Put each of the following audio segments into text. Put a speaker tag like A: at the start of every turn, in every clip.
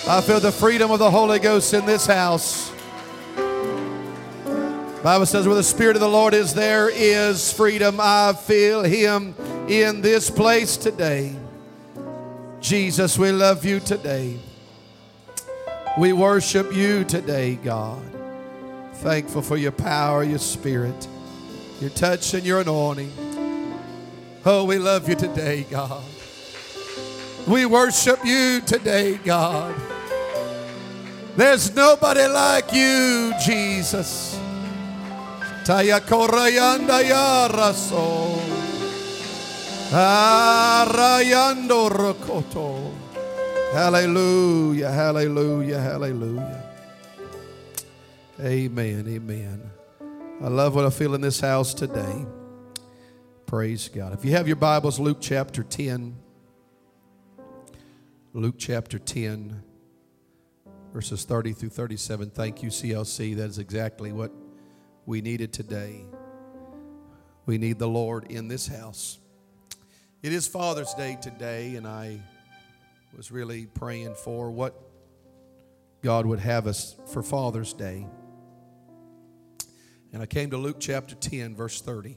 A: I feel the freedom of the Holy Ghost in this house. The Bible says where the Spirit of the Lord is, there is freedom. I feel Him in this place today. Jesus, we love you today. We worship you today, God. Thankful for your power, your Spirit, your touch and your anointing. Oh, we love you today, God. We worship you today, God. There's nobody like you, Jesus. Taya korayanda ya raso. Arayando rokoto. Hallelujah, hallelujah, hallelujah. Amen, amen. I love what I feel in this house today. Praise God. If you have your Bibles, Luke chapter 10. Luke chapter 10, verses 30 through 37. Thank you, CLC. That is exactly what we needed today. We need the Lord in this house. It is Father's Day today, and I was really praying for what God would have us for Father's Day. And I came to Luke chapter 10, verse 30.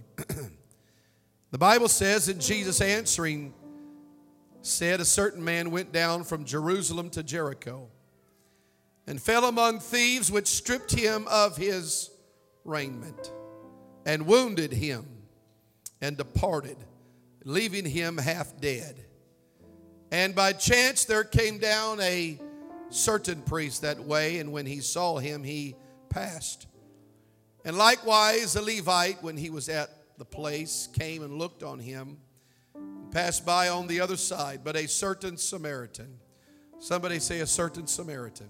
A: The Bible says, and Jesus answering said, a certain man went down from Jerusalem to Jericho and fell among thieves, which stripped him of his raiment and wounded him and departed, leaving him half dead. And by chance there came down a certain priest that way, and when he saw him, he passed. And likewise a Levite, when he was at the place, came and looked on him, passed by on the other side. But a certain Samaritan, somebody say a certain Samaritan,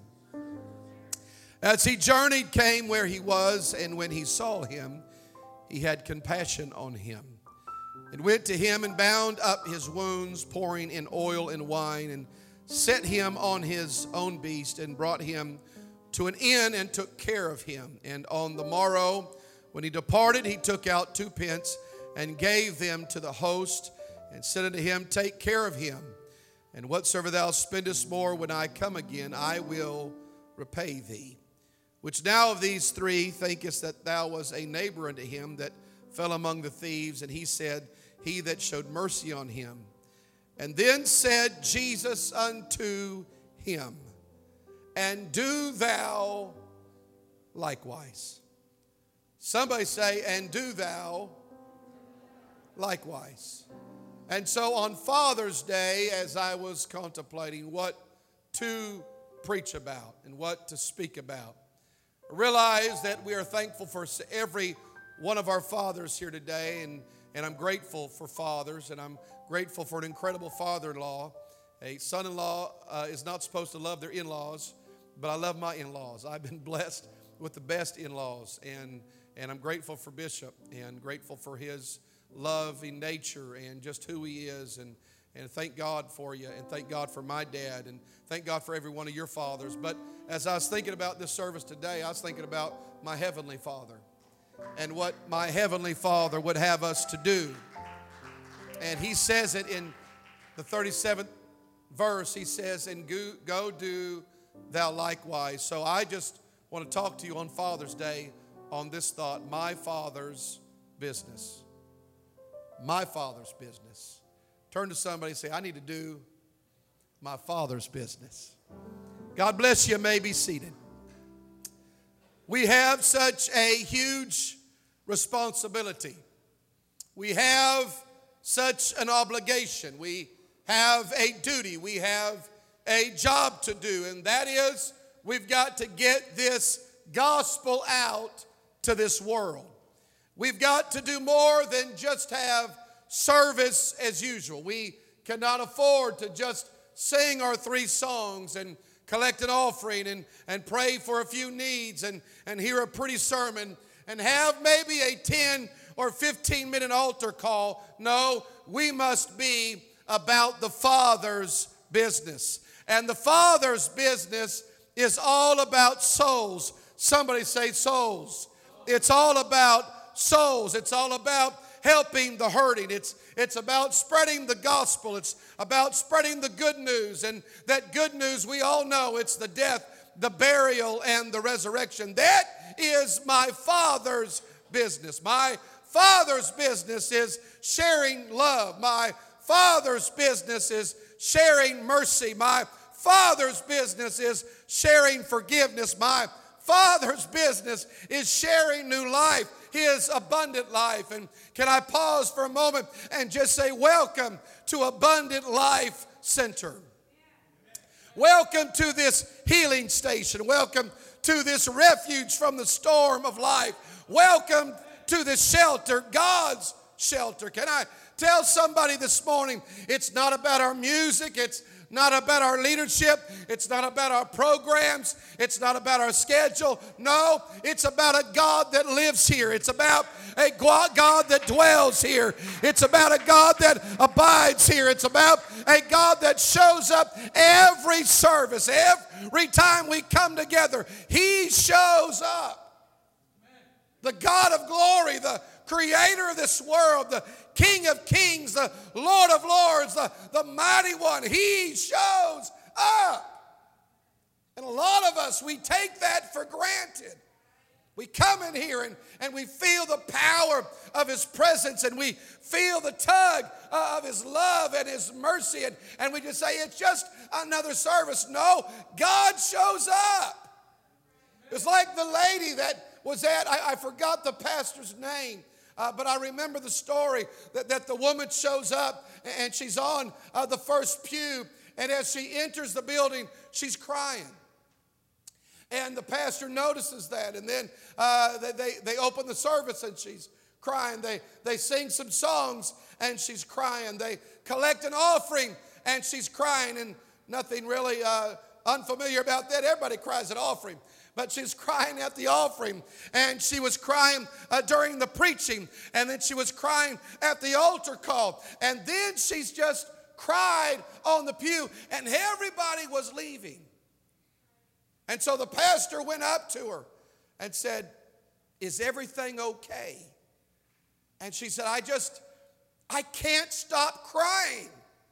A: as he journeyed, came where he was, and when he saw him, he had compassion on him, and went to him and bound up his wounds, pouring in oil and wine, and set him on his own beast, and brought him to an inn, and took care of him. And on the morrow, when he departed, he took out 2 pence, and gave them to the host, and said unto him, take care of him, and whatsoever thou spendest more, when I come again, I will repay thee. Which now of these 3 thinkest that thou was a neighbor unto him that fell among the thieves? And he said, he that showed mercy on him. And then said Jesus unto him, and do thou likewise. Somebody say, and do thou likewise. And so on Father's Day, as I was contemplating what to preach about and what to speak about, I realize that we are thankful for every one of our fathers here today, and I'm grateful for fathers, and I'm grateful for an incredible father-in-law. A son-in-law is not supposed to love their in-laws, but I love my in-laws. I've been blessed with the best in-laws, and I'm grateful for Bishop, and grateful for his loving nature and just who he is, and thank God for you, and thank God for my dad, and thank God for every one of your fathers. But as I was thinking about this service today, I was thinking about my Heavenly Father and what my Heavenly Father would have us to do. And he says it in the 37th verse. He says, and go do thou likewise. So I just want to talk to you on Father's Day on this thought: my Father's business. My Father's business. Turn to somebody and say, I need to do my Father's business. God bless you. You may be seated. We have such a huge responsibility. We have such an obligation. We have a duty. We have a job to do, and that is we've got to get this gospel out to this world. We've got to do more than just have service as usual. We cannot afford to just sing our 3 songs and collect an offering and pray for a few needs and hear a pretty sermon and have maybe a 10 or 15-minute altar call. No, we must be about the Father's business. And the Father's business is all about souls. Somebody say souls. It's all about souls. It's all about helping the hurting. It's about spreading the gospel. It's about spreading the good news. And that good news, we all know, it's the death, the burial, and the resurrection. That is my Father's business. My Father's business is sharing love. My Father's business is sharing mercy. My Father's business is sharing forgiveness. My Father's business is sharing new life, His abundant life. And can I pause for a moment and just say, welcome to Abundant Life Center. Welcome to this healing station. Welcome to this refuge from the storm of life. Welcome to this shelter, God's shelter. Can I tell somebody this morning, it's not about our music, it's not about our leadership, it's not about our programs, it's not about our schedule. No, it's about a God that lives here. It's about a God that dwells here. It's about a God that abides here. It's about a God that shows up every service, every time we come together. He shows up. The God of glory, the creator of this world, the King of kings, the Lord of lords, the mighty one. He shows up. And a lot of us, we take that for granted. We come in here and we feel the power of His presence, and we feel the tug of His love and His mercy, and we just say, it's just another service. No, God shows up. It's like the lady that was at, I forgot the pastor's name, but I remember the story that the woman shows up and she's on the first pew, and as she enters the building, she's crying. And the pastor notices that, and then they open the service and she's crying. They sing some songs and she's crying. They collect an offering and she's crying, and nothing really unfamiliar about that. Everybody cries at offering. But she's crying at the offering, and she was crying during the preaching, and then she was crying at the altar call, and then she's just cried on the pew, and everybody was leaving. And so the pastor went up to her and said, "Is everything okay?" And she said, I can't stop crying.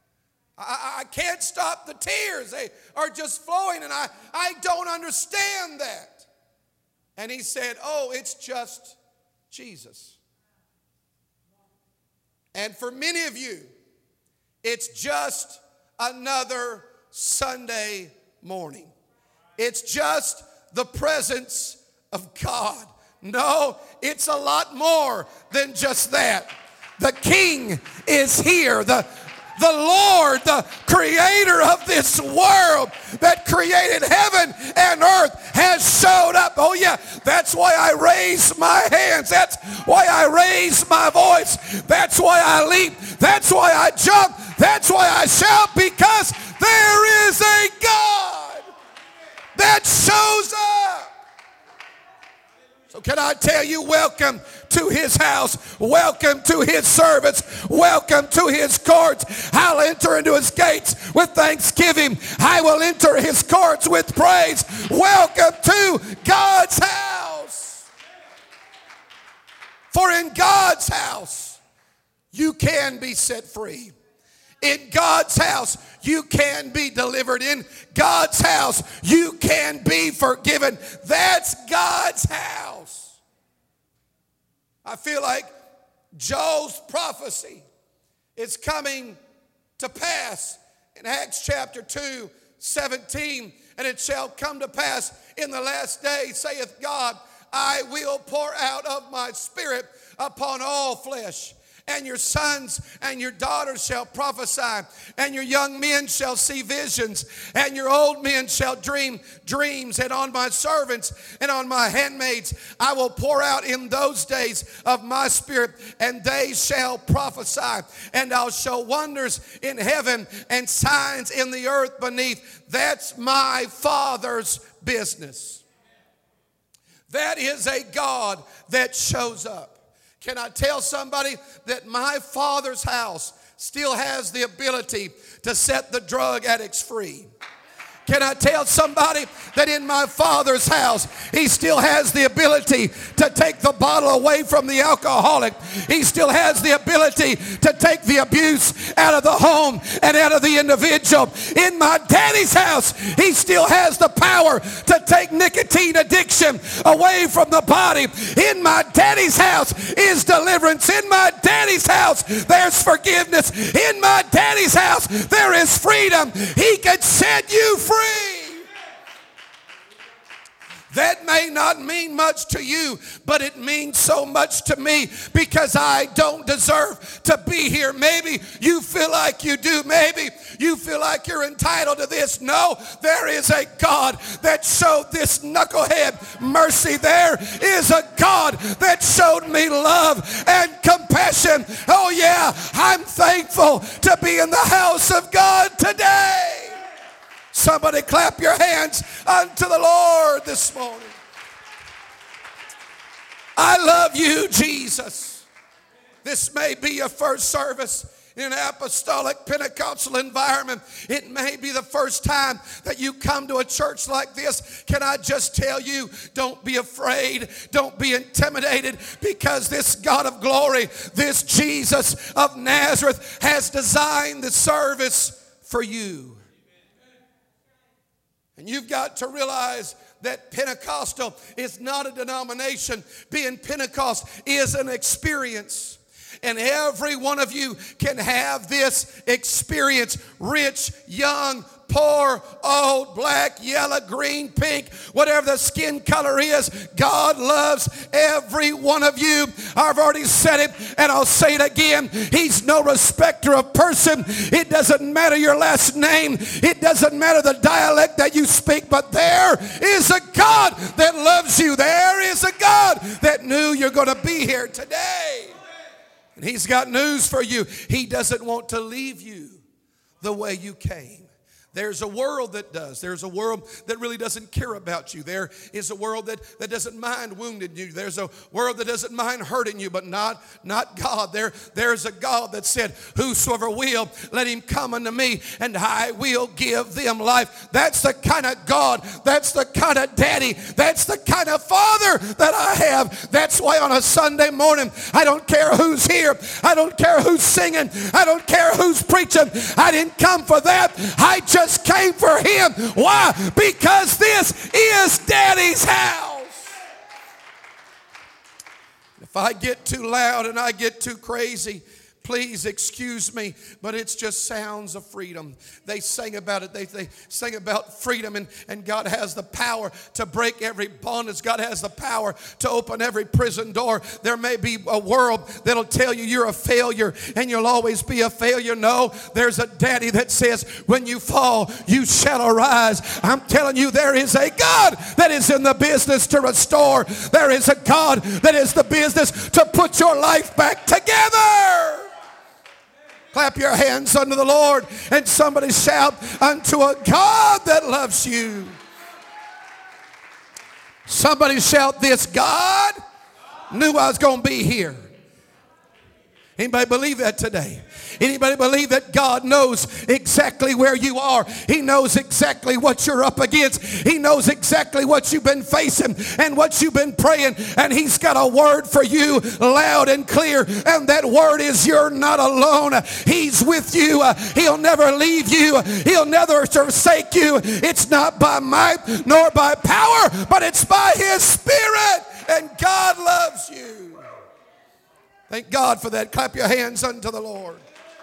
A: I can't stop the tears. They are just flowing, and I don't understand that. And he said, oh, it's just Jesus. And for many of you, it's just another Sunday morning. It's just the presence of God. No, it's a lot more than just that. The King is here. The Lord, the creator of this world that created heaven and earth, has showed up. Oh yeah, that's why I raise my hands. That's why I raise my voice. That's why I leap. That's why I jump. That's why I shout, because there is a God that shows up. So can I tell you, welcome to His house. Welcome to His service. Welcome to His courts. I'll enter into His gates with thanksgiving. I will enter His courts with praise. Welcome to God's house. For in God's house, you can be set free. In God's house, you can be delivered. In God's house, you can be forgiven. That's God's house. I feel like Joel's prophecy is coming to pass in Acts chapter 2:17. And it shall come to pass in the last day, saith God, I will pour out of my spirit upon all flesh. And your sons and your daughters shall prophesy, and your young men shall see visions, and your old men shall dream dreams. And on my servants and on my handmaids I will pour out in those days of my spirit, and they shall prophesy. And I'll show wonders in heaven and signs in the earth beneath. That's my Father's business. That is a God that shows up. Can I tell somebody that my Father's house still has the ability to set the drug addicts free? Can I tell somebody that in my Father's house, He still has the ability to take the bottle away from the alcoholic. He still has the ability to take the abuse out of the home and out of the individual. In my Daddy's house, He still has the power to take nicotine addiction away from the body. In my Daddy's house is deliverance. In my Daddy's house, there's forgiveness. In my Daddy's house, there is freedom. He can set you free. That may not mean much to you, but it means so much to me because I don't deserve to be here. Maybe you feel like you do. Maybe you feel like you're entitled to this. No, there is a God that showed this knucklehead mercy. There is a God that showed me love and compassion. Oh yeah, I'm thankful to be in the house of God today. Somebody clap your hands unto the Lord this morning. I love you, Jesus. This may be your first service in an apostolic Pentecostal environment. It may be the first time that you come to a church like this. Can I just tell you, don't be afraid. Don't be intimidated, because this God of glory, this Jesus of Nazareth, has designed the service for you. And you've got to realize that Pentecostal is not a denomination. Being Pentecost is an experience. And every one of you can have this experience. Rich, young, poor, old, black, yellow, green, pink, whatever the skin color is, God loves every one of you. I've already said it, and I'll say it again. He's no respecter of person. It doesn't matter your last name. It doesn't matter the dialect that you speak, but there is a God that loves you. There is a God that knew you're going to be here today. And He's got news for you. He doesn't want to leave you the way you came. There's a world that does. There's a world that really doesn't care about you. There is a world that doesn't mind wounding you. There's a world that doesn't mind hurting you, but not God. There's a God that said, whosoever will, let him come unto me, and I will give them life. That's the kind of God. That's the kind of daddy. That's the kind of father that I have. That's why on a Sunday morning, I don't care who's here. I don't care who's singing. I don't care who's preaching. I didn't come for that. I just came for him. Why? Because this is Daddy's house. If I get too loud and I get too crazy, please excuse me, but it's just sounds of freedom. They sang about it. They sang about freedom, and God has the power to break every bondage. God has the power to open every prison door. There may be a world that'll tell you you're a failure and you'll always be a failure. No, there's a daddy that says, when you fall, you shall arise. I'm telling you, there is a God that is in the business to restore. There is a God that is the business to put your life back together. Clap your hands unto the Lord, and somebody shout, unto a God that loves you. Somebody shout this, God knew I was going to be here. Anybody believe that today? Anybody believe that God knows exactly where you are? He knows exactly what you're up against. He knows exactly what you've been facing and what you've been praying. And He's got a word for you loud and clear. And that word is, you're not alone. He's with you. He'll never leave you. He'll never forsake you. It's not by might nor by power, but it's by His Spirit. And God loves you. Thank God for that. Clap your hands unto the Lord.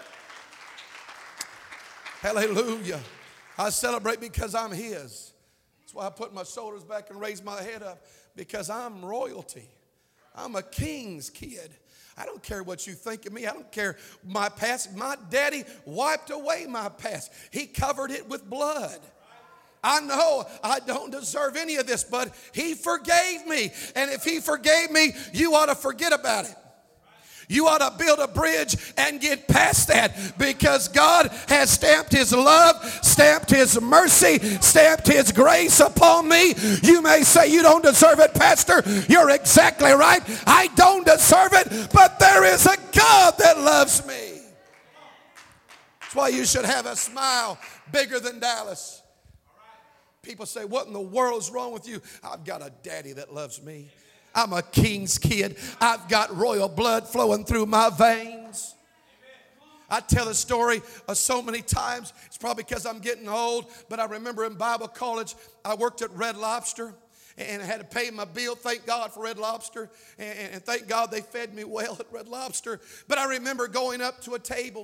A: Hallelujah. I celebrate because I'm His. That's why I put my shoulders back and raise my head up, because I'm royalty. I'm a king's kid. I don't care what you think of me. I don't care my past. My daddy wiped away my past. He covered it with blood. I know I don't deserve any of this, but He forgave me. And if He forgave me, you ought to forget about it. You ought to build a bridge and get past that, because God has stamped His love, stamped His mercy, stamped His grace upon me. You may say, you don't deserve it, Pastor. You're exactly right. I don't deserve it, but there is a God that loves me. That's why you should have a smile bigger than Dallas. People say, what in the world is wrong with you? I've got a daddy that loves me. I'm a king's kid. I've got royal blood flowing through my veins. I tell the story so many times. It's probably because I'm getting old, but I remember in Bible college, I worked at Red Lobster, and I had to pay my bill. Thank God for Red Lobster, and thank God they fed me well at Red Lobster. But I remember going up to a table,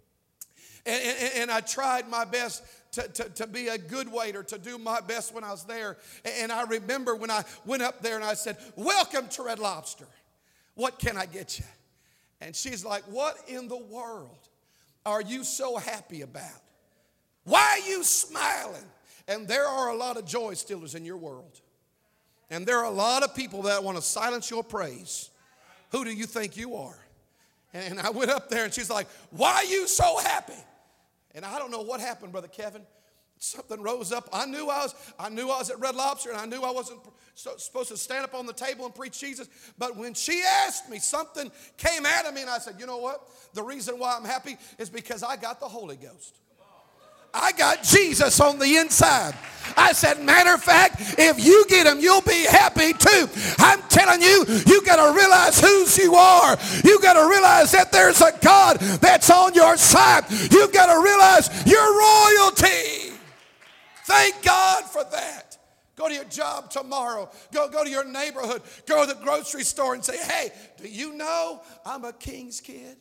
A: and I tried my best to be a good waiter, to do my best when I was there. And I remember when I went up there and I said, welcome to Red Lobster. What can I get you? And she's like, what in the world are you so happy about? Why are you smiling? And there are a lot of joy stealers in your world. And there are a lot of people that want to silence your praise. Who do you think you are? And I went up there and she's like, why are you so happy? And I don't know what happened, Brother Kevin. Something rose up. I knew I was at Red Lobster, and I knew I wasn't supposed to stand up on the table and preach Jesus. But when she asked me, something came out of me, and I said, you know what? The reason why I'm happy is because I got the Holy Ghost. I got Jesus on the inside. I said, matter of fact, if you get him, you'll be happy too. I'm telling you, you got to realize whose you are. You got to realize that there's a God that's on your side. You've got to realize your royalty. Thank God for that. Go to your job tomorrow. Go to your neighborhood. Go to the grocery store and say, hey, do you know I'm a king's kid?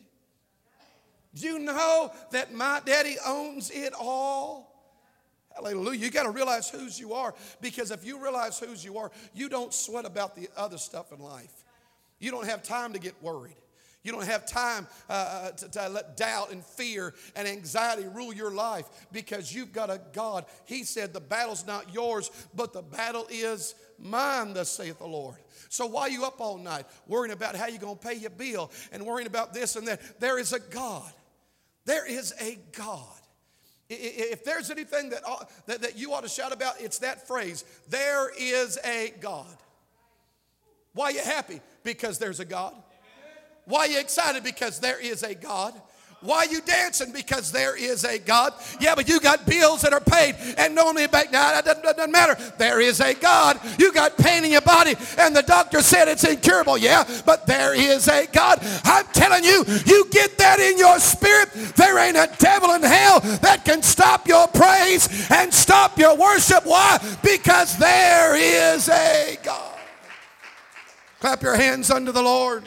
A: Do you know that my daddy owns it all? Hallelujah. You got to realize whose you are, because if you realize whose you are, you don't sweat about the other stuff in life. You don't have time to get worried. You don't have time to let doubt and fear and anxiety rule your life, because you've got a God. He said the battle's not yours, but the battle is mine, thus saith the Lord. So why are you up all night worrying about how you're going to pay your bill and worrying about this and that? There is a God. There is a God. If there's anything that you ought to shout about, it's that phrase, there is a God. Why are you happy? Because there's a God. Why are you excited? Because there is a God. Why are you dancing? Because there is a God. Yeah, but you got bills that are paid and no one back now. That doesn't matter. There is a God. You got pain in your body and the doctor said it's incurable. Yeah, but there is a God. I'm telling you, you get that in your spirit. There ain't a devil in hell that can stop your praise and stop your worship. Why? Because there is a God. Clap your hands unto the Lord.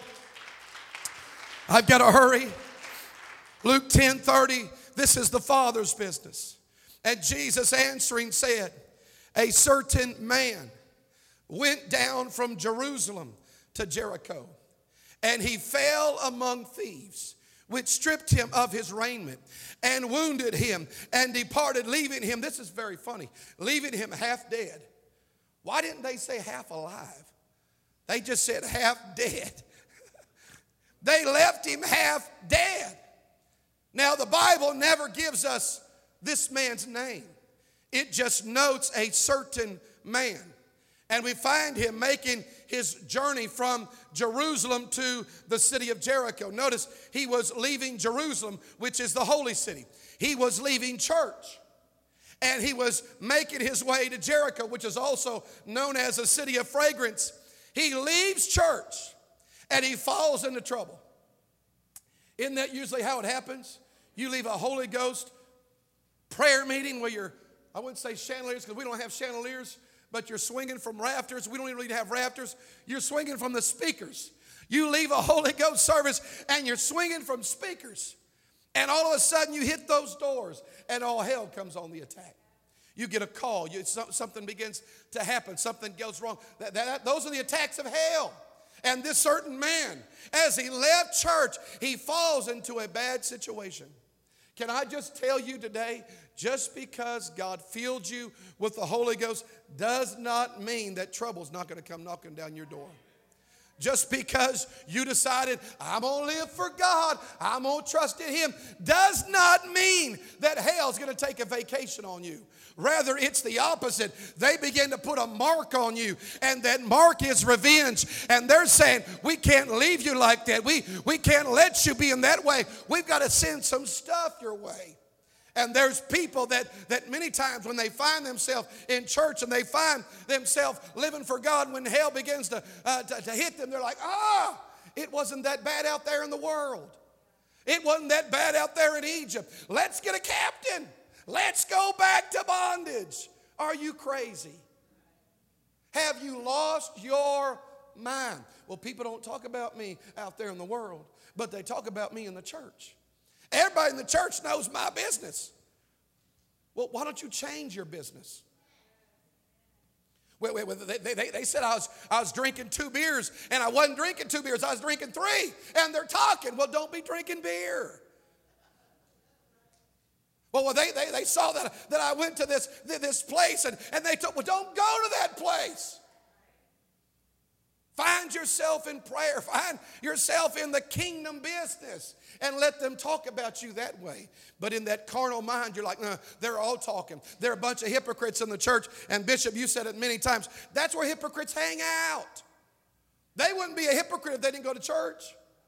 A: I've got to hurry. Luke 10:30, this is the Father's business. And Jesus answering said, a certain man went down from Jerusalem to Jericho, and he fell among thieves, which stripped him of his raiment and wounded him and departed, leaving him, this is very funny, leaving him half dead. Why didn't they say half alive? They just said half dead. They left him half dead. Now, the Bible never gives us this man's name. It just notes a certain man. And we find him making his journey from Jerusalem to the city of Jericho. Notice he was leaving Jerusalem, which is the holy city. He was leaving church. And he was making his way to Jericho, which is also known as a city of fragrance. He leaves church and he falls into trouble. Isn't that usually how it happens? You leave a Holy Ghost prayer meeting where you're, I wouldn't say chandeliers because we don't have chandeliers, but you're swinging from rafters. We don't even really have rafters. You're swinging from the speakers. You leave a Holy Ghost service and you're swinging from speakers. And all of a sudden you hit those doors and all hell comes on the attack. You get a call. Something begins to happen. Something goes wrong. Those are the attacks of hell. And this certain man, as he left church, he falls into a bad situation. Can I just tell you today, just because God filled you with the Holy Ghost does not mean that trouble's not going to come knocking down your door. Just because you decided, I'm going to live for God, I'm going to trust in Him, does not mean that hell's going to take a vacation on you. Rather, it's the opposite. They begin to put a mark on you, and that mark is revenge. And they're saying, we can't leave you like that. We can't let you be in that way. We've got to send some stuff your way. And there's people that many times when they find themselves in church and they find themselves living for God, when hell begins to hit them, they're like, it wasn't that bad out there in the world. It wasn't that bad out there in Egypt. Let's get a captain. Let's go back to bondage. Are you crazy? Have you lost your mind? Well, people don't talk about me out there in the world, but they talk about me in the church. Everybody in the church knows my business. Well, why don't you change your business? They said I was drinking 2 beers, and I wasn't drinking 2 beers. I was drinking 3, and they're talking. Well, don't be drinking beer. Well, they saw that I went to this place, and they told, well, don't go to that place. Find yourself in prayer. Find yourself in the kingdom business and let them talk about you that way. But in that carnal mind, you're like, no, they're all talking. They're a bunch of hypocrites in the church. And Bishop, you said it many times. That's where hypocrites hang out. They wouldn't be a hypocrite if they didn't go to church.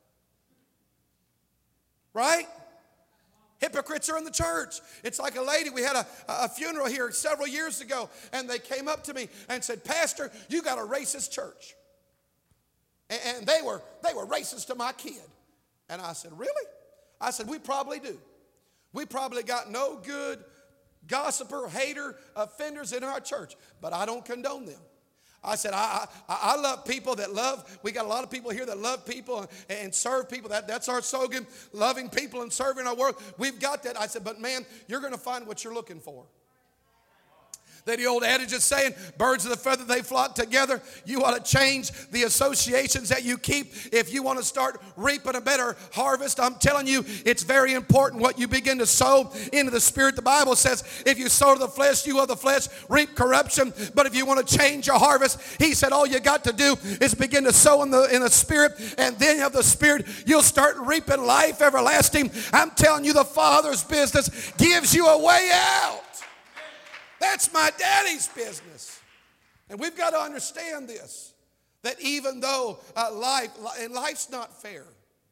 A: Right? Hypocrites are in the church. It's like a lady, we had a funeral here several years ago, and they came up to me and said, Pastor, you got a racist church. And they were racist to my kid. And I said, really? I said, we probably do. We probably got no good gossiper, hater, offenders in our church, but I don't condone them. I said, I love people that love. We got a lot of people here that love people and serve people. That's our slogan, loving people and serving our world. We've got that. I said, but man, you're going to find what you're looking for. That the old adage is saying, birds of the feather, they flock together. You ought to change the associations that you keep if you want to start reaping a better harvest. I'm telling you, it's very important what you begin to sow into the Spirit. The Bible says, if you sow to the flesh, you of the flesh reap corruption. But if you want to change your harvest, he said, all you got to do is begin to sow in the Spirit, and then of the Spirit, you'll start reaping life everlasting. I'm telling you, the Father's business gives you a way out. That's my daddy's business. And we've got to understand this, that even though life's not fair.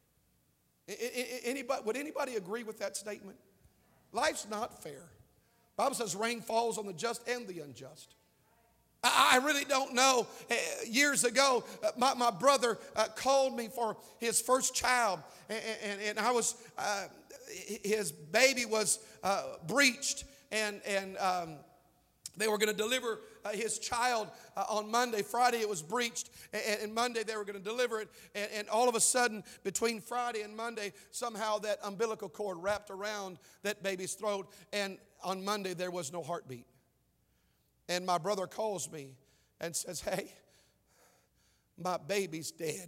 A: Would anybody agree with that statement? Life's not fair. The Bible says rain falls on the just and the unjust. I really don't know. Years ago, my brother called me for his first child, and I was his baby was breached, and they were going to deliver his child on Monday. Friday it was breached, and Monday they were going to deliver it. And all of a sudden, between Friday and Monday, somehow that umbilical cord wrapped around that baby's throat. And on Monday there was no heartbeat. And my brother calls me and says, hey, my baby's dead.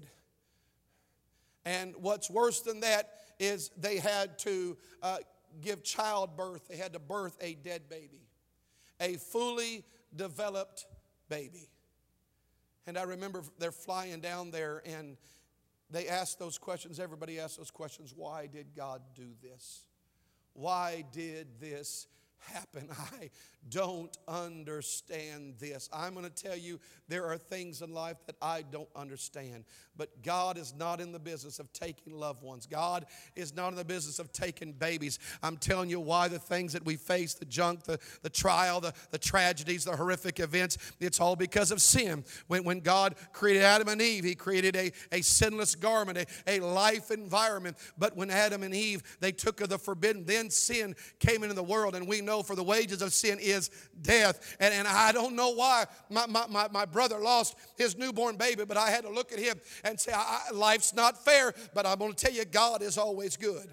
A: And what's worse than that is they had to give childbirth. They had to birth a dead baby. A fully developed baby. And I remember they're flying down there, and they asked those questions. Everybody asked those questions. Why did God do this? Why did this happen? I don't understand this. I'm going to tell you, there are things in life that I don't understand. But God is not in the business of taking loved ones. God is not in the business of taking babies. I'm telling you why the things that we face, the junk, the trial, the tragedies, the horrific events, it's all because of sin. When God created Adam and Eve, he created a sinless garment, a life environment. But when Adam and Eve, they took of the forbidden, then sin came into the world. And we know for the wages of sin is death. And I don't know why my brother lost his newborn baby, but I had to look at him and say, life's not fair, but I'm going to tell you, God is always good.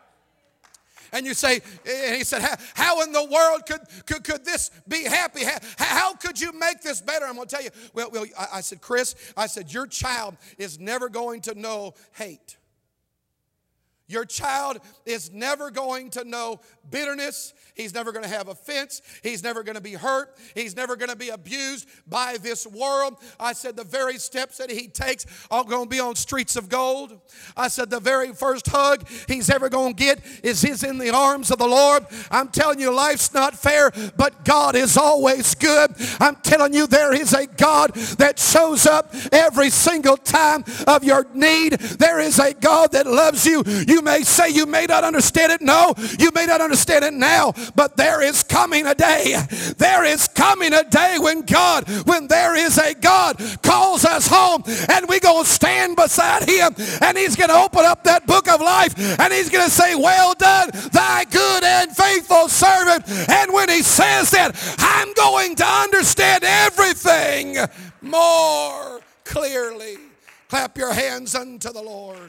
A: And you say, and he said, how in the world could this be happy? How could you make this better? I'm going to tell you, well, I said, Chris, I said, your child is never going to know hate. Your child is never going to know bitterness. He's never going to have offense. He's never going to be hurt. He's never going to be abused by this world. I said the very steps that he takes are going to be on streets of gold. I said the very first hug he's ever going to get is in the arms of the Lord. I'm telling you, life's not fair, but God is always good. I'm telling you, there is a God that shows up every single time of your need. There is a God that loves you. You You may say you may not understand it. No, you may not understand it now, but there is coming a day. There is coming a day when there is a God calls us home, and we're going to stand beside him, and he's going to open up that book of life, and he's going to say, well done, thy good and faithful servant. And when he says that, I'm going to understand everything more clearly. Clap your hands unto the Lord.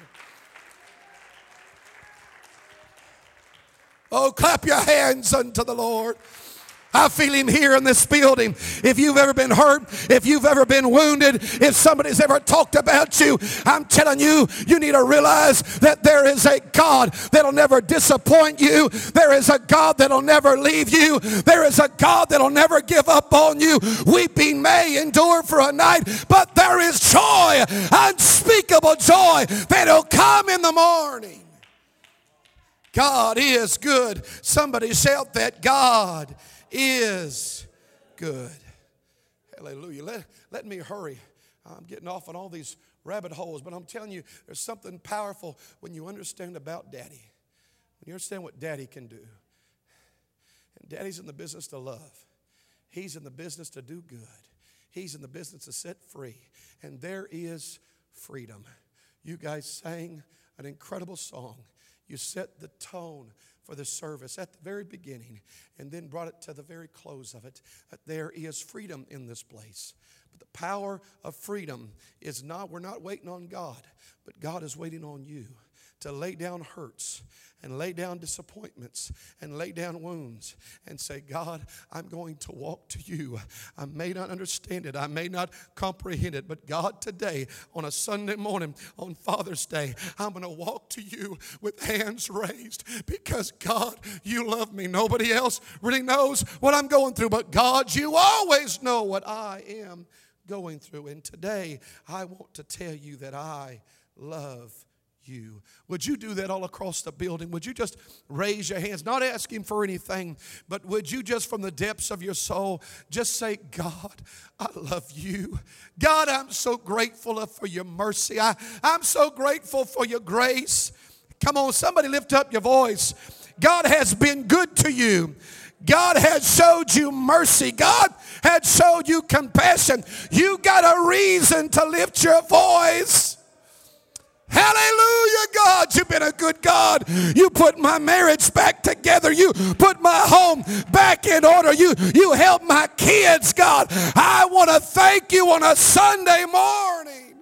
A: Oh, clap your hands unto the Lord. I feel him here in this building. If you've ever been hurt, if you've ever been wounded, if somebody's ever talked about you, I'm telling you, you need to realize that there is a God that'll never disappoint you. There is a God that'll never leave you. There is a God that'll never give up on you. Weeping may endure for a night, but there is joy, unspeakable joy, that'll come in the morning. God is good. Somebody shout that. God is good. Hallelujah. Let me hurry. I'm getting off on all these rabbit holes, but I'm telling you, there's something powerful when you understand about Daddy. When you understand what Daddy can do. And Daddy's in the business to love. He's in the business to do good. He's in the business to set free. And there is freedom. You guys sang an incredible song. You set the tone for the service at the very beginning and then brought it to the very close of it, that there is freedom in this place. But the power of freedom is not, we're not waiting on God, but God is waiting on you to lay down hurts and lay down disappointments and lay down wounds and say, God, I'm going to walk to you. I may not understand it. I may not comprehend it. But God, today on a Sunday morning on Father's Day, I'm going to walk to you with hands raised because, God, you love me. Nobody else really knows what I'm going through. But, God, you always know what I am going through. And today I want to tell you that I love you. Would you do that all across the building? Would you just raise your hands, not asking for anything, but would you just from the depths of your soul just say, God, I love you. God, I'm so grateful for your mercy. I'm so grateful for your grace. Come on, somebody lift up your voice. God has been good to you. God has showed you mercy. God has showed you compassion. You got a reason to lift your voice. Hallelujah, God, you've been a good God. You put my marriage back together. You put my home back in order. You helped my kids, God. I want to thank you on a Sunday morning.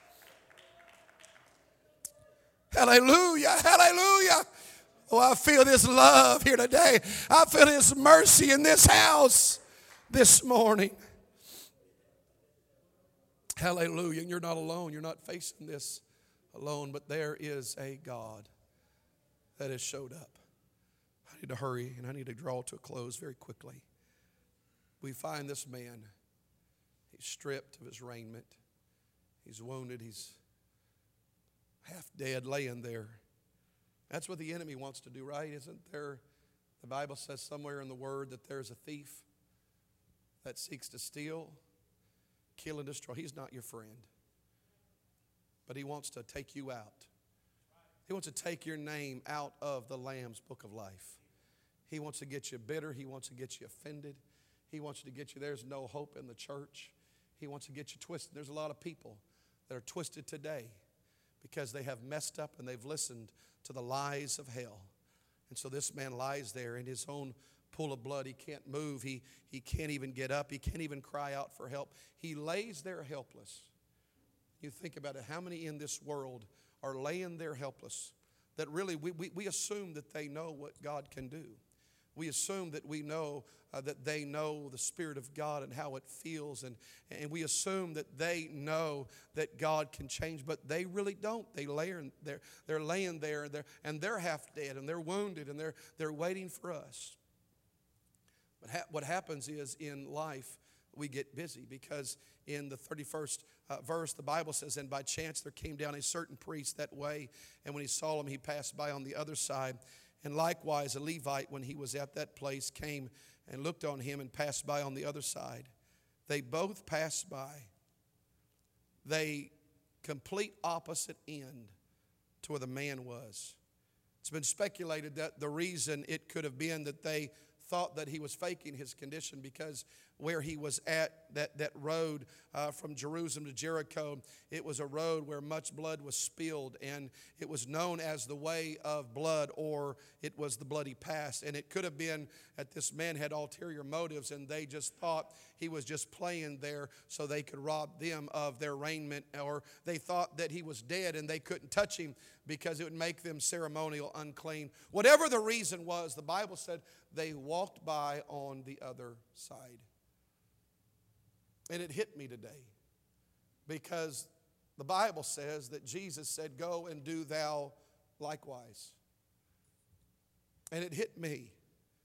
A: Hallelujah, hallelujah. Oh, I feel this love here today. I feel this mercy in this house this morning. Hallelujah, and you're not alone. You're not facing this alone, but there is a God that has showed up. I need to hurry and I need to draw to a close very quickly. We find this man. He's stripped of his raiment. He's wounded. He's half dead laying there. That's what the enemy wants to do, right? Isn't there? The Bible says somewhere in the Word that there's a thief that seeks to steal, kill, and destroy. He's not your friend. But he wants to take you out. He wants to take your name out of the Lamb's book of life. He wants to get you bitter. He wants to get you offended. He wants to get you, there's no hope in the church. He wants to get you twisted. There's a lot of people that are twisted today because they have messed up and they've listened to the lies of hell. And so this man lies there in his own pool of blood. He can't move. He can't even get up. He can't even cry out for help. He lays there helpless. You think about it, how many in this world are laying there helpless? That really we assume that they know what God can do. We assume that we know that they know the Spirit of God and how it feels. And we assume that they know that God can change, but they really don't. They're laying there and they're half dead and they're wounded and they're waiting for us. But what happens is in life, we get busy because in the 31st verse, the Bible says, and by chance there came down a certain priest that way, and when he saw him, he passed by on the other side. And likewise, a Levite, when he was at that place, came and looked on him and passed by on the other side. They both passed by. They complete opposite end to where the man was. It's been speculated that the reason it could have been that they thought that he was faking his condition because where he was at, that road from Jerusalem to Jericho, it was a road where much blood was spilled, and it was known as the way of blood, or it was the bloody pass. And it could have been that this man had ulterior motives, and they just thought he was just playing there so they could rob them of their raiment, or they thought that he was dead and they couldn't touch him because it would make them ceremonial unclean. Whatever the reason was, the Bible said they walked by on the other side. And it hit me today because the Bible says that Jesus said, "Go and do thou likewise." And it hit me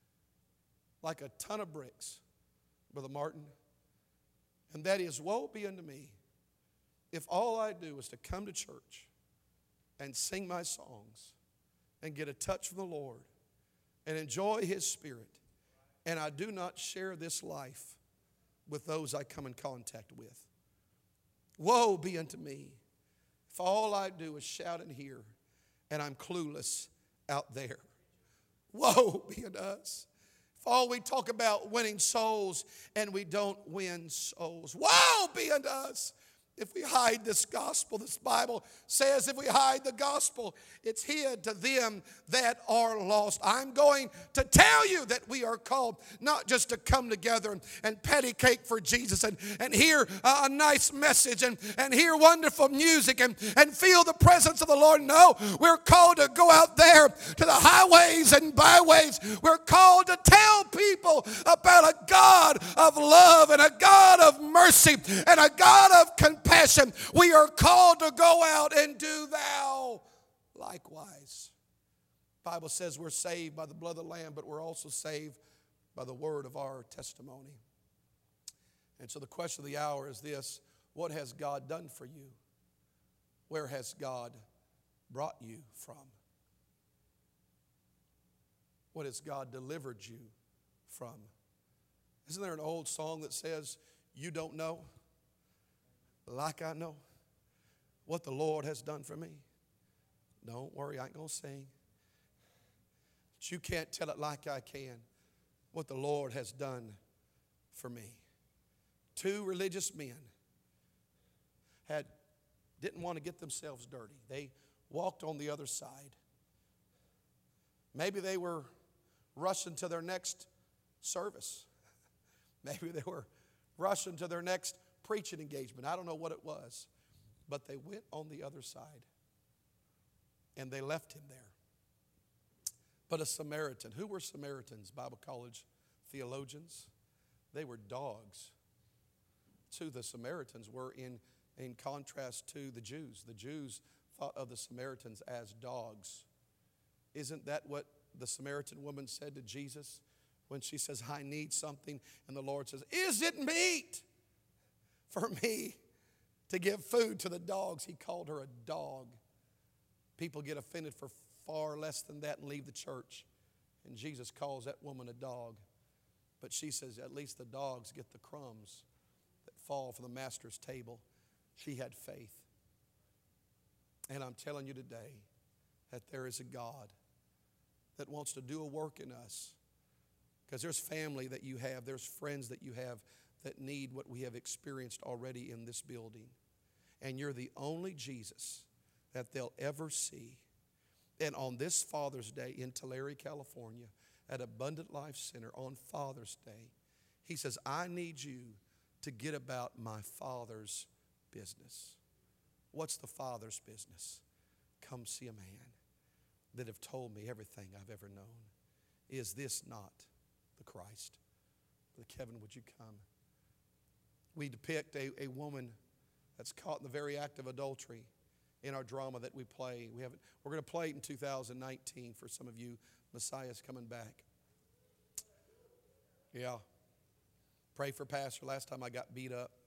A: like a ton of bricks, Brother Martin. And that is, woe be unto me if all I do is to come to church and sing my songs and get a touch from the Lord and enjoy His Spirit, and I do not share this life with those I come in contact with. Woe be unto me if all I do is shout in here and I'm clueless out there. Woe be unto us if all we talk about winning souls and we don't win souls. Woe be unto us if we hide this gospel. This Bible says if we hide the gospel, it's hid to them that are lost. I'm going to tell you that we are called not just to come together and patty cake for Jesus and hear a nice message and hear wonderful music and feel the presence of the Lord. No, we're called to go out there to the highways and byways. We're called to tell people about a God of love and a God of mercy and a God of compassion. We are called to go out and do thou likewise. The Bible says we're saved by the blood of the Lamb, but we're also saved by the word of our testimony. And so the question of the hour is this: what has God done for you? Where has God brought you from? What has God delivered you from? Isn't there an old song that says, "You don't know like I know what the Lord has done for me"? Don't worry, I ain't going to sing. But you can't tell it like I can, what the Lord has done for me. Two religious men didn't want to get themselves dirty. They walked on the other side. Maybe they were rushing to their next service. Maybe they were rushing to their next preaching engagement. I don't know what it was. But they went on the other side. And they left him there. But a Samaritan. Who were Samaritans? Bible college theologians. They were dogs. That's who the Samaritans were in contrast to the Jews. The Jews thought of the Samaritans as dogs. Isn't that what the Samaritan woman said to Jesus when she says, "I need something"? And the Lord says, "Is it meet for me to give food to the dogs?" He called her a dog. People get offended for far less than that and leave the church. And Jesus calls that woman a dog. But she says, at least the dogs get the crumbs that fall from the master's table. She had faith. And I'm telling you today that there is a God that wants to do a work in us. Because there's family that you have, there's friends that you have that need what we have experienced already in this building. And you're the only Jesus that they'll ever see. And on this Father's Day in Tulare, California, at Abundant Life Center on Father's Day, He says, "I need you to get about my Father's business." What's the Father's business? Come see a man that have told me everything I've ever known. Is this not the Christ? Brother Kevin, would you come? We depict a woman that's caught in the very act of adultery in our drama that we play. We're going to play it in 2019 for some of you. Messiah's coming back. Yeah. Pray for Pastor. Last time I got beat up.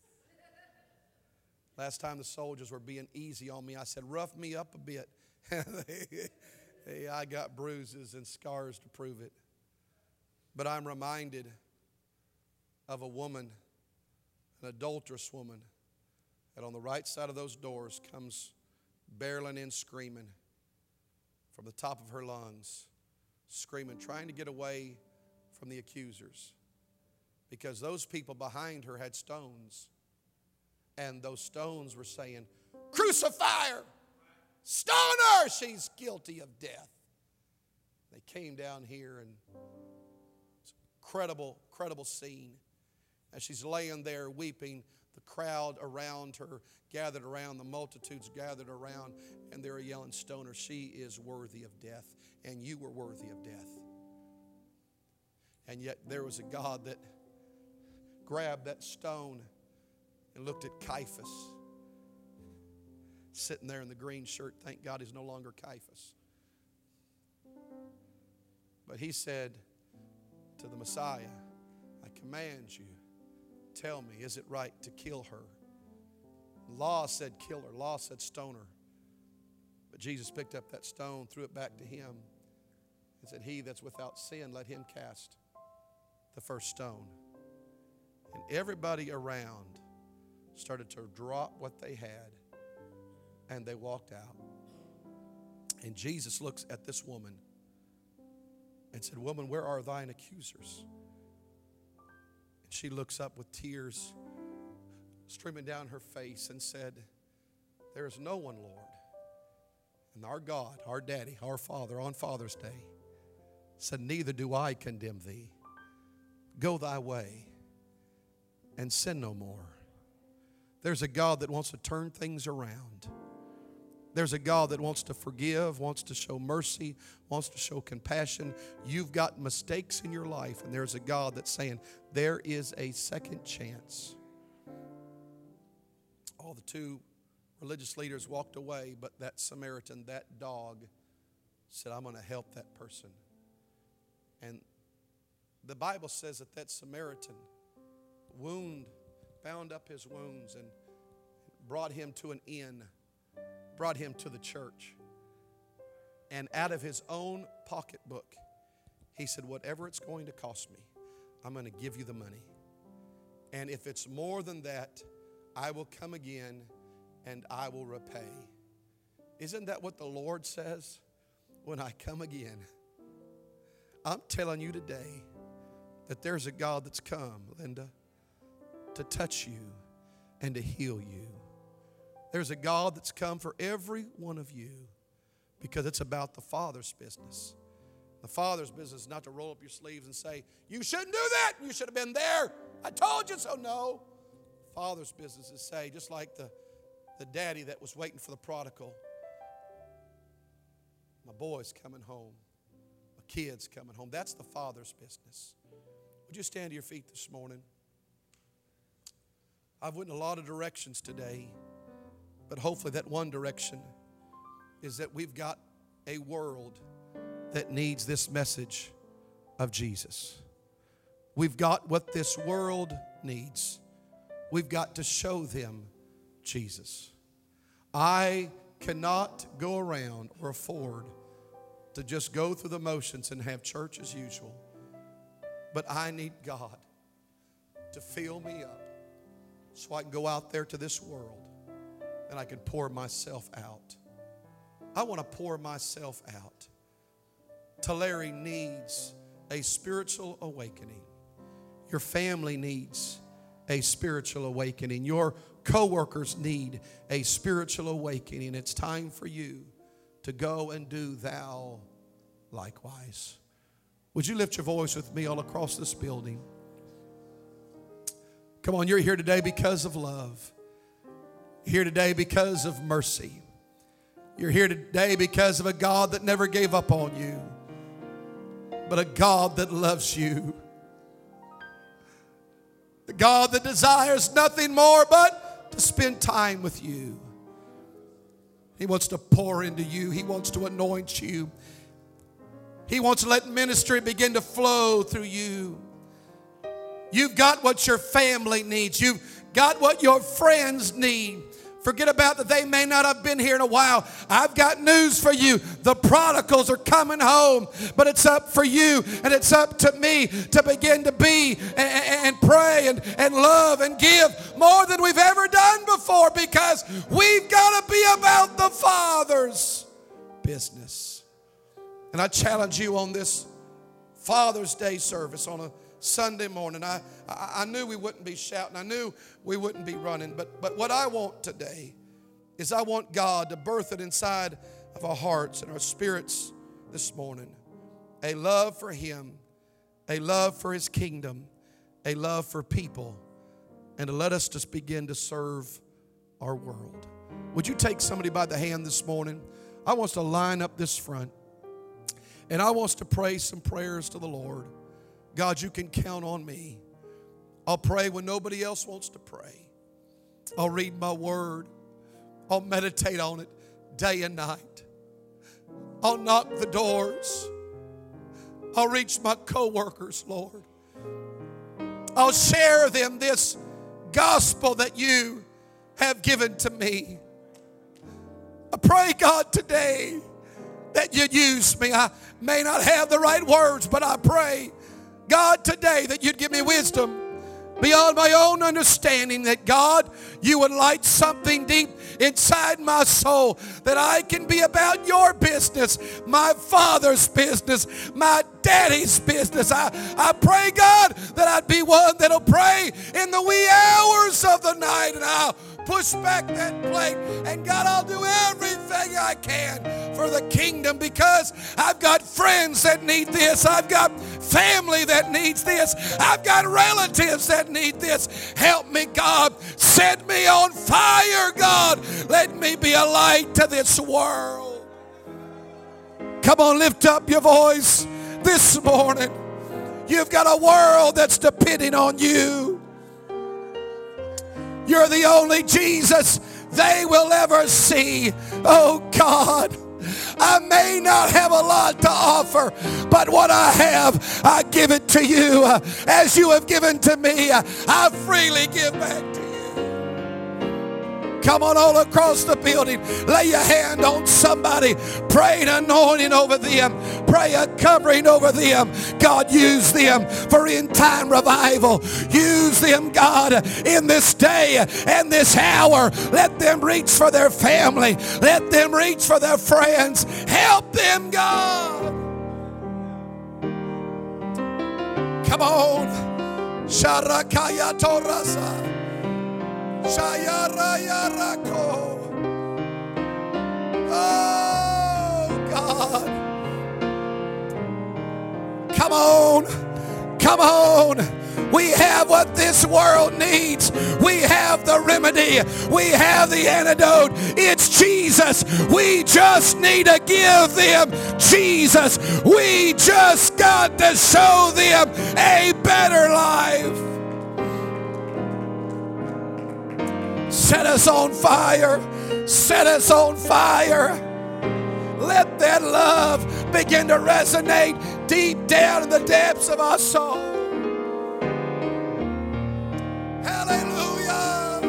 A: Last time the soldiers were being easy on me, I said, "Rough me up a bit." Hey, I got bruises and scars to prove it. But I'm reminded of a woman, an adulterous woman, that on the right side of those doors comes barreling in screaming from the top of her lungs, screaming, trying to get away from the accusers. Because those people behind her had stones. And those stones were saying, crucify her! Stone her! She's guilty of death. They came down here, and it's an incredible scene. As she's laying there weeping, the crowd around her gathered around, the multitudes gathered around, and they're yelling, stone her. She is worthy of death, and you were worthy of death. And yet there was a God that grabbed that stone and looked at Caiaphas, sitting there in the green shirt. Thank God he's no longer Caiaphas. But he said to the Messiah, I command you, tell me, is it right to kill her? Law said kill her. Law said stone her. But Jesus picked up that stone, threw it back to him, and said, he that's without sin, let him cast the first stone. And everybody around started to drop what they had, and they walked out. And Jesus looks at this woman and said, woman, where are thine accusers? And she looks up with tears streaming down her face and said, there is no one, Lord. And our God, our Daddy, our Father on Father's Day said, neither do I condemn thee. Go thy way and sin no more. There's a God that wants to turn things around. There's a God that wants to forgive, wants to show mercy, wants to show compassion. You've got mistakes in your life, and there's a God that's saying there is a second chance. All the two religious leaders walked away, but that Samaritan, that dog, said, I'm going to help that person. And the Bible says that that Samaritan bound up his wounds and brought him to an inn, brought him to the church. And out of his own pocketbook, he said, whatever it's going to cost me, I'm going to give you the money. And if it's more than that, I will come again and I will repay. Isn't that what the Lord says? When I come again. I'm telling you today that there's a God that's come, Linda, to touch you and to heal you. There's a God that's come for every one of you because it's about the Father's business. The Father's business is not to roll up your sleeves and say, you shouldn't do that. You should have been there. I told you so. No. Father's business is say, just like the daddy that was waiting for the prodigal, my boy's coming home. My kid's coming home. That's the Father's business. Would you stand to your feet this morning? I've went in a lot of directions today, but hopefully that one direction is that we've got a world that needs this message of Jesus. We've got what this world needs. We've got to show them Jesus. I cannot go around or afford to just go through the motions and have church as usual. But I need God to fill me up so I can go out there to this world and I can pour myself out. I want to pour myself out. Tulare needs a spiritual awakening. Your family needs a spiritual awakening. Your co-workers need a spiritual awakening. It's time for you to go and do thou likewise. Would you lift your voice with me all across this building? Come on, you're here today because of love. You're here today because of mercy. You're here today because of a God that never gave up on you, but a God that loves you. A God that desires nothing more but to spend time with you. He wants to pour into you. He wants to anoint you. He wants to let ministry begin to flow through you. You've got what your family needs. You've got what your friends need. Forget about that they may not have been here in a while. I've got news for you. The prodigals are coming home, but it's up for you and it's up to me to begin to be and pray and love and give more than we've ever done before, because we've got to be about the Father's business. And I challenge you on this Father's Day service on a Sunday morning. I knew we wouldn't be shouting. I knew we wouldn't be running. But what I want today is I want God to birth it inside of our hearts and our spirits this morning. A love for Him, a love for His kingdom, a love for people, and to let us just begin to serve our world. Would you take somebody by the hand this morning? I want us to line up this front. And I want us to pray some prayers to the Lord. God, you can count on me. I'll pray when nobody else wants to pray. I'll read my word. I'll meditate on it day and night. I'll knock the doors. I'll reach my co-workers, Lord. I'll share them this gospel that you have given to me. I pray, God, today that you'd use me. I may not have the right words, but I pray, God, today that you'd give me wisdom beyond my own understanding, that God, you would light something deep inside my soul, that I can be about your business, my Father's business, my Daddy's business. I pray, God, that I'd be one that'll pray in the wee hours of the night, and I'll push back that plate. And God, I'll do everything I can for the kingdom, because I've got friends that need this. I've got family that needs this. I've got relatives that need this. Help me, God. Set me on fire, God. Let me be a light to this world. Come on, lift up your voice this morning. You've got a world that's depending on you. You're the only Jesus they will ever see. Oh God, I may not have a lot to offer, but what I have, I give it to you. As you have given to me, I freely give back to you. Come on, all across the building, lay your hand on somebody. Pray an anointing over them. Pray a covering over them. God, use them for end-time revival. Use them, God, in this day and this hour. Let them reach for their family. Let them reach for their friends. Help them, God. Come on. Sharakaya Torasa. Shayarayarako. Oh, God. Come on. Come on. We have what this world needs. We have the remedy. We have the antidote. It's Jesus. We just need to give them Jesus. We just got to show them a better life. Set us on fire. Set us on fire. Let that love begin to resonate deep down in the depths of our soul. Hallelujah.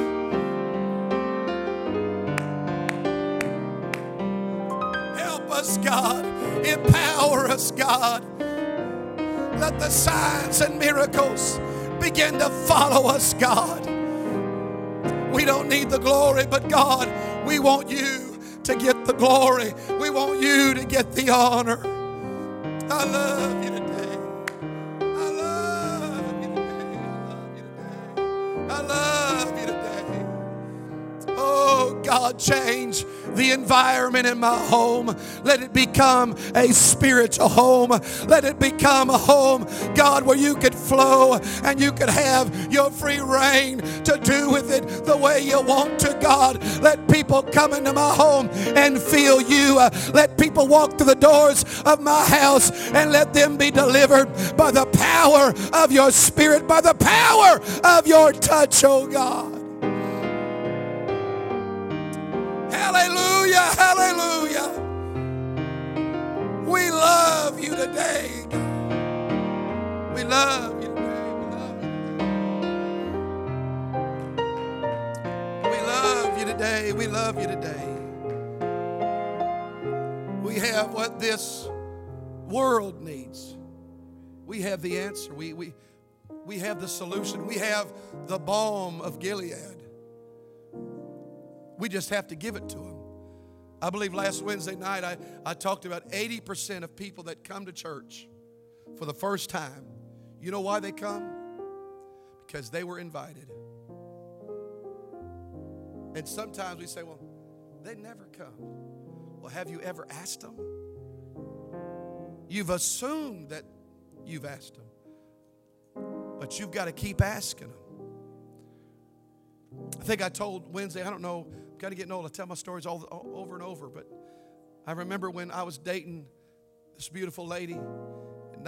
A: Help us, God. Empower us, God. Let the signs and miracles begin to follow us, God. We don't need the glory, but God, we want you to get the glory. We want you to get the honor. I love you today. I love you today. I love you today. I love you today. Oh, God, change the environment in my home. Let it become a spiritual home. Let it become a home, God, where you could flow and you could have your free reign to do with it the way you want to, God. Let people come into my home and feel you. Let people walk through the doors of my house and let them be delivered by the power of your Spirit, by the power of your touch, oh God. Hallelujah, hallelujah. We love you today, God. We love you today. We love you today. We love you today. We have what this world needs. We have the answer. We have the solution. We have the balm of Gilead. We just have to give it to him. I believe last Wednesday night I talked about 80% of people that come to church for the first time. You know why they come? Because they were invited. And sometimes we say, well, they never come. Well, have you ever asked them? You've assumed that you've asked them. But you've got to keep asking them. I think I told Wednesday, I don't know, I'm kind of getting old. I tell my stories all over and over. But I remember when I was dating this beautiful lady in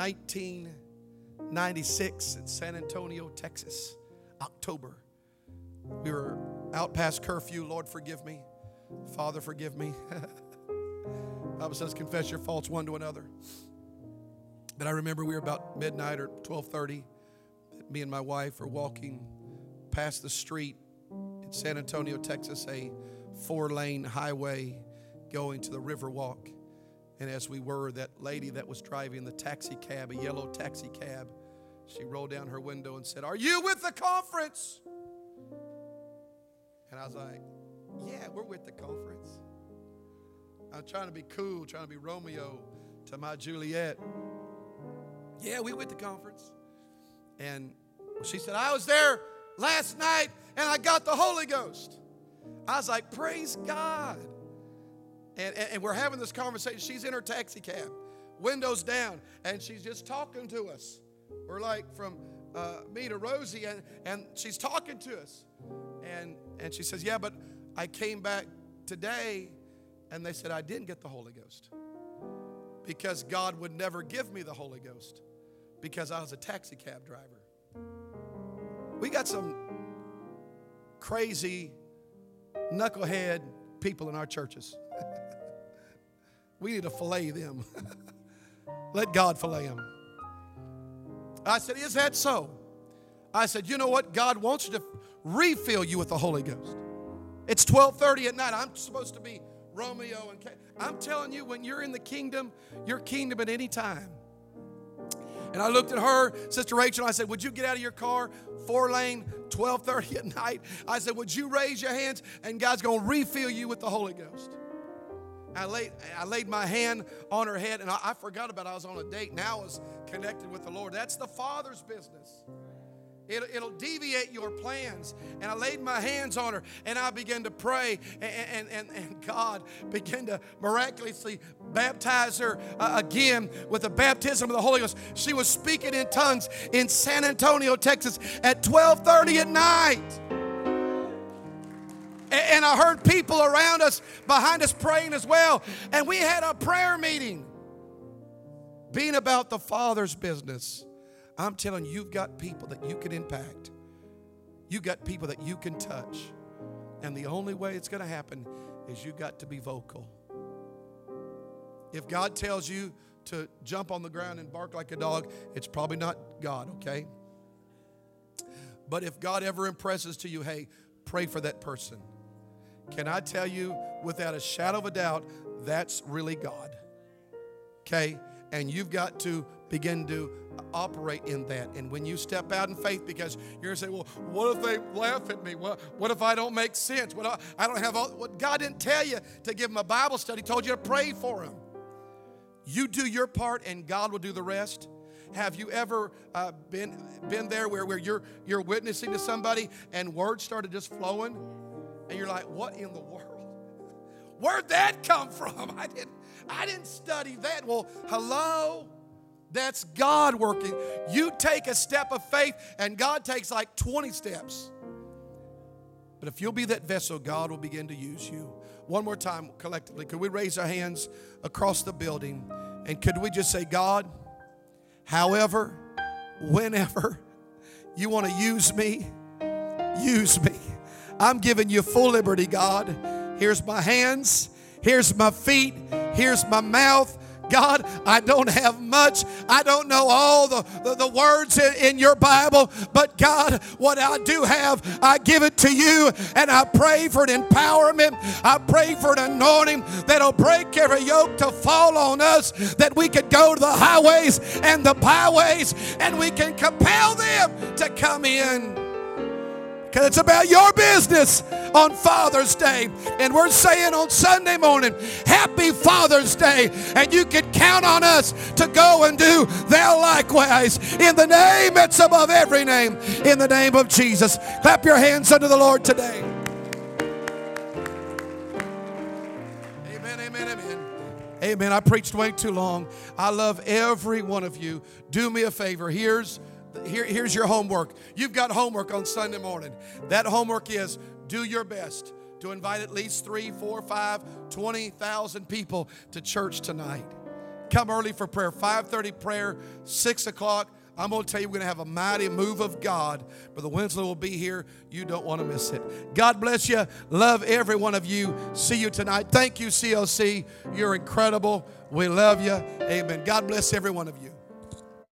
A: 1996 in San Antonio, Texas, October. We were out past curfew. Lord, forgive me. Father, forgive me. The Bible says, confess your faults one to another. But I remember we were about midnight or 12:30. Me and my wife are walking past the street in San Antonio, Texas, a 4-lane highway going to the Riverwalk. And as we were, that lady that was driving the taxi cab, a yellow taxi cab, she rolled down her window and said, "Are you with the conference?" And I was like, "Yeah, we're with the conference." I'm trying to be cool, trying to be Romeo to my Juliet. "Yeah, we with the conference." And she said, "I was there last night and I got the Holy Ghost." I was like, "Praise God." And we're having this conversation. She's in her taxi cab, windows down, and she's just talking to us. We're like from me to Rosie, and she's talking to us. And she says, "Yeah, but I came back today and they said I didn't get the Holy Ghost because God would never give me the Holy Ghost because I was a taxi cab driver." We got some crazy knucklehead people in our churches. We need to fillet them. Let God fillet them. I said, "Is that so?" I said, "You know what? God wants you to refill you with the Holy Ghost." It's 12:30 at night. I'm supposed to be Romeo and Kate. I'm telling you, when you're in the kingdom, you're kingdom at any time. And I looked at her, Sister Rachel, and I said, "Would you get out of your car, 4-lane, 12:30 at night?" I said, "Would you raise your hands, and God's going to refill you with the Holy Ghost." I laid my hand on her head, and I forgot about it. I was on a date. Now I was connected with the Lord. That's the Father's business. It'll deviate your plans. And I laid my hands on her, and I began to pray, and God began to miraculously baptize her again with the baptism of the Holy Ghost. She was speaking in tongues in San Antonio, Texas at 12:30 at night. And I heard people around us, behind us, praying as well. And we had a prayer meeting. Being about the Father's business. I'm telling you, you've got people that you can impact. You've got people that you can touch. And the only way it's going to happen is you've got to be vocal. If God tells you to jump on the ground and bark like a dog, it's probably not God, okay? But if God ever impresses to you, hey, pray for that person, can I tell you without a shadow of a doubt, that's really God, okay? And you've got to begin to operate in that. And when you step out in faith, because you're going to say, well, what if they laugh at me? What if I don't make sense? What I don't have all, what God didn't tell you to give them a Bible study. He told you to pray for them. You do your part and God will do the rest. Have you ever been there where you're witnessing to somebody and words started just flowing? And you're like, what in the world? Where'd that come from? I didn't study that. Well, hello? That's God working. You take a step of faith and God takes like 20 steps. But if you'll be that vessel, God will begin to use you. One more time collectively, could we raise our hands across the building? And could we just say, God, however, whenever you want to use me, use me. I'm giving you full liberty, God. Here's my hands. Here's my feet. Here's my mouth. God, I don't have much. I don't know all the words in your Bible. But God, what I do have, I give it to you. And I pray for an empowerment. I pray for an anointing that'll break every yoke to fall on us. That we could go to the highways and the byways and we can compel them to come in. Because it's about your business on Father's Day. And we're saying on Sunday morning, Happy Father's Day. And you can count on us to go and do thou likewise. In the name that's above every name. In the name of Jesus. Clap your hands unto the Lord today. Amen, amen, amen. Amen. I preached way too long. I love every one of you. Do me a favor. Here's your homework. You've got homework on Sunday morning. That homework is do your best to invite at least 3, 4, 5, 20,000 people to church tonight. Come early for prayer. 5:30 prayer, 6 o'clock. I'm going to tell you we're going to have a mighty move of God. Brother Winslow will be here. You don't want to miss it. God bless you. Love every one of you. See you tonight. Thank you, CLC. You're incredible. We love you. Amen. God bless every one of you.